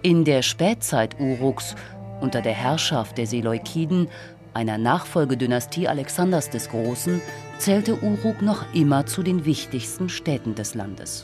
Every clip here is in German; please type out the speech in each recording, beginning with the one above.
In der Spätzeit Uruks, unter der Herrschaft der Seleukiden, einer Nachfolgedynastie Alexanders des Großen, zählte Uruk noch immer zu den wichtigsten Städten des Landes.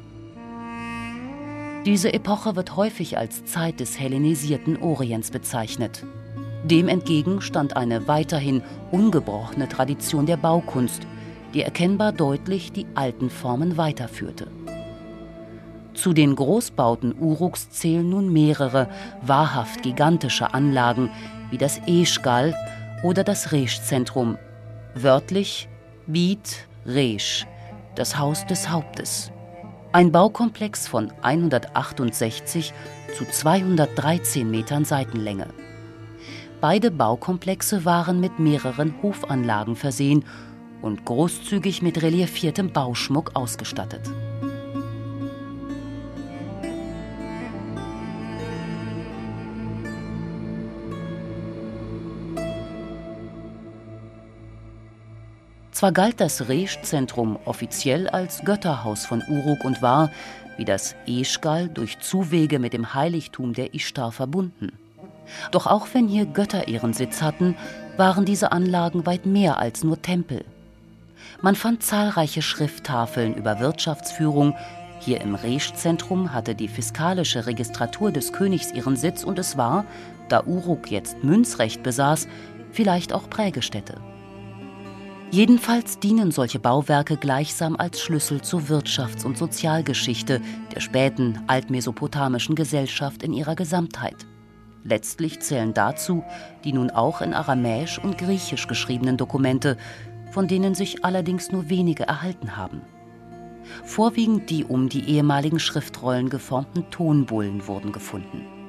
Diese Epoche wird häufig als Zeit des hellenisierten Orients bezeichnet. Dem entgegen stand eine weiterhin ungebrochene Tradition der Baukunst, die erkennbar deutlich die alten Formen weiterführte. Zu den Großbauten Uruks zählen nun mehrere wahrhaft gigantische Anlagen wie das Eşgal oder das Reş-Zentrum, wörtlich Bit Reş, das Haus des Hauptes. Ein Baukomplex von 168 zu 213 Metern Seitenlänge. Beide Baukomplexe waren mit mehreren Hofanlagen versehen und großzügig mit reliefiertem Bauschmuck ausgestattet. Zwar galt das Reş-Zentrum offiziell als Götterhaus von Uruk und war, wie das Eşgal, durch Zuwege mit dem Heiligtum der Ischtar verbunden. Doch auch wenn hier Götter ihren Sitz hatten, waren diese Anlagen weit mehr als nur Tempel. Man fand zahlreiche Schrifttafeln über Wirtschaftsführung. Hier im Reş-Zentrum hatte die fiskalische Registratur des Königs ihren Sitz und es war, da Uruk jetzt Münzrecht besaß, vielleicht auch Prägestätte. Jedenfalls dienen solche Bauwerke gleichsam als Schlüssel zur Wirtschafts- und Sozialgeschichte der späten altmesopotamischen Gesellschaft in ihrer Gesamtheit. Letztlich zählen dazu die nun auch in Aramäisch und Griechisch geschriebenen Dokumente, von denen sich allerdings nur wenige erhalten haben. Vorwiegend die um die ehemaligen Schriftrollen geformten Tonbullen wurden gefunden.